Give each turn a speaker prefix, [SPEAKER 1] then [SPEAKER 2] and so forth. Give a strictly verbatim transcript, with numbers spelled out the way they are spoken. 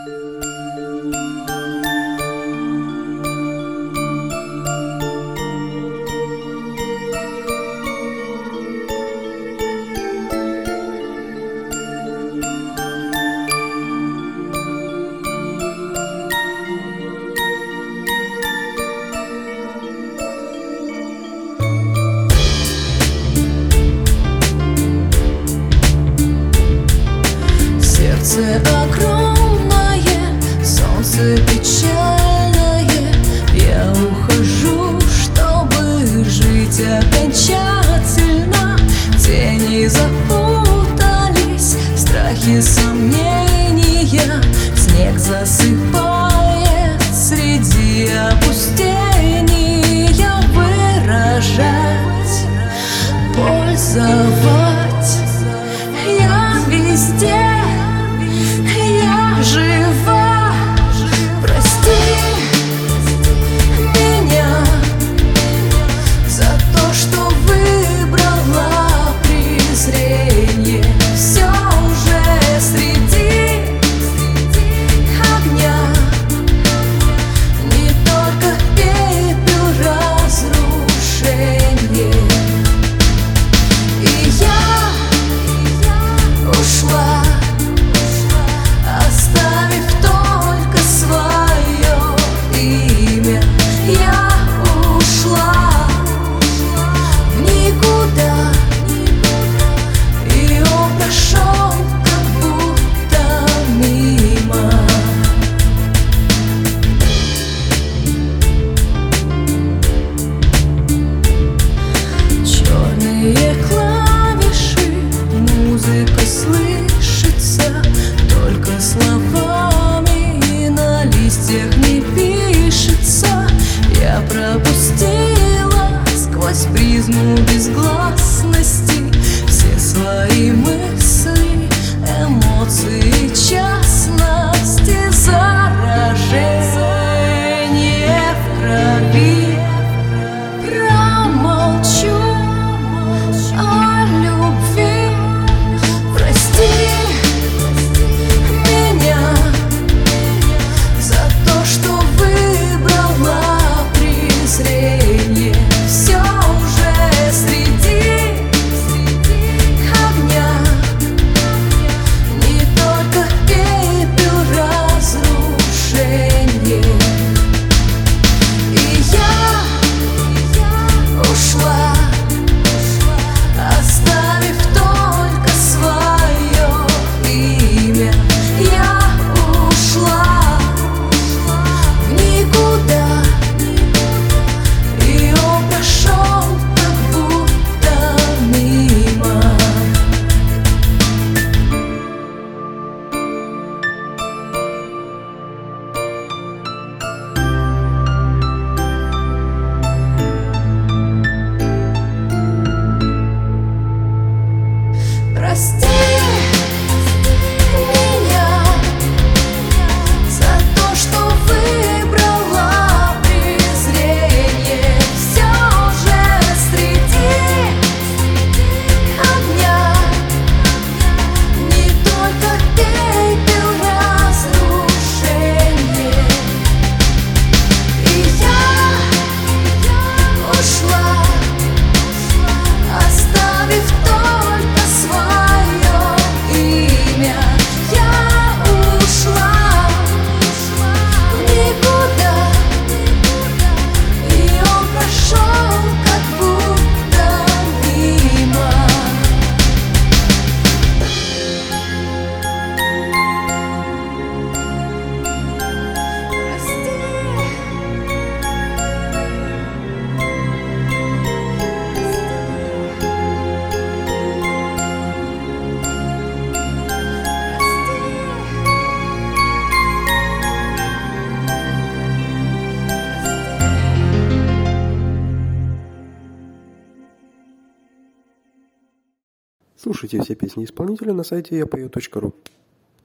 [SPEAKER 1] Сердце огромное, солнце печальное. Я ухожу, чтобы жить окончательно. Тени запутались, страхи, сомнения. Снег засыпает среди опустения. Выражать, пользовать я везде. Я жива, прости меня за то, что выбрала презрение. Все уже среди огня, не только пепел разрушения. И я ушла, оставив только свое имя. Я ушла в никуда, и он прошел как будто мимо. Черные клавиши, музыка слышится только словами, и на листьях не пишется. Я пропустила сквозь призму безгласности все свои мысли, эмоции, частности. Заражение в крови. Промолчу о любви. Прости меня за то, что выбрала презрение. Все уже среди огня, не только пепел разрушения. И я ушла, оставив только свое имя. Я ушла в никуда, и он прошел как будто мимо. Прости меня за то, что выбрала презрение. Все уже среди огня, не только пепел разрушения. И я ушла, оставив только свое имя. Я ушла в никуда, и он прошел как будто мимо. Прости.
[SPEAKER 2] Слушайте все песни исполнителя на сайте я пою точка ру.